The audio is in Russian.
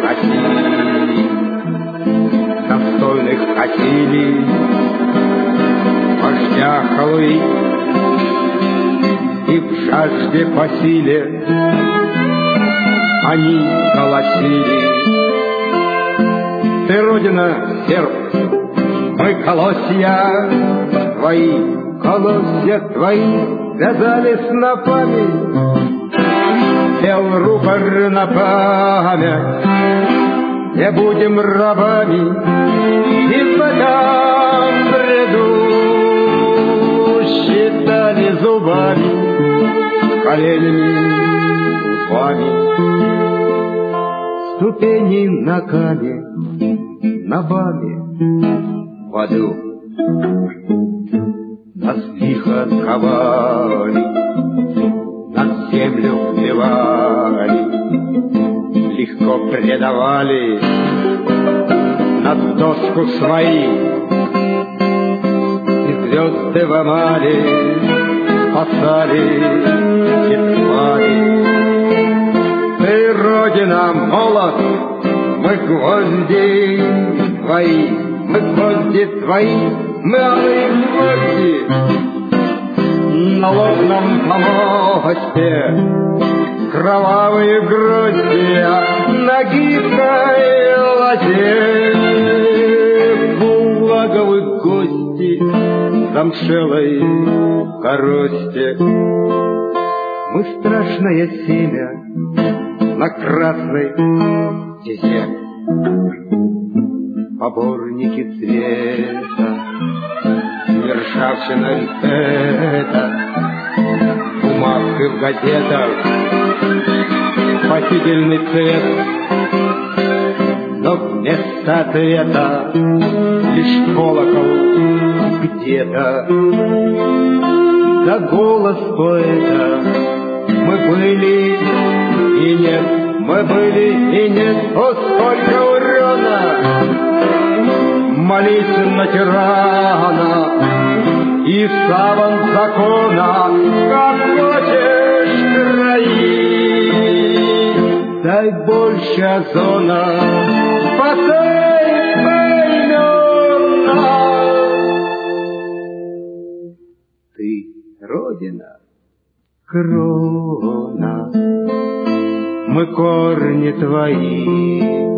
носили, достойных хотели вождя халуи, и в жажде по силе они голосили. Ты, Родина, серп, мы колосья твои вязали снопами, пел рупор на память, не будем рабами, и в этом бреду считали зубами, коленями, упами, ступени ногами, ногами в аду. Нас лихо ковали, нас землю вбивали, легко предавали на доску свои, и звезды в амале спасали и спали. Ты, Родина, молот, мы гвозди твои, мы алые гвозди на лобном помосте, кровавые гроздья на гибкой лозе, булаговые кости замшелой коросте. Мы страшное семя на красной стезе, поборники света, ржавчина это, в бумагах и в газетах спасительный цвет, но вместо ответа лишь колокол где-то. За голос поэта мы были и нет, мы были и нет, о, сколько урона! Молись на тирана и саван закона, как хочешь краи. Дай больше озона, спасай поименно. Ты, Родина, крона, мы корни твои.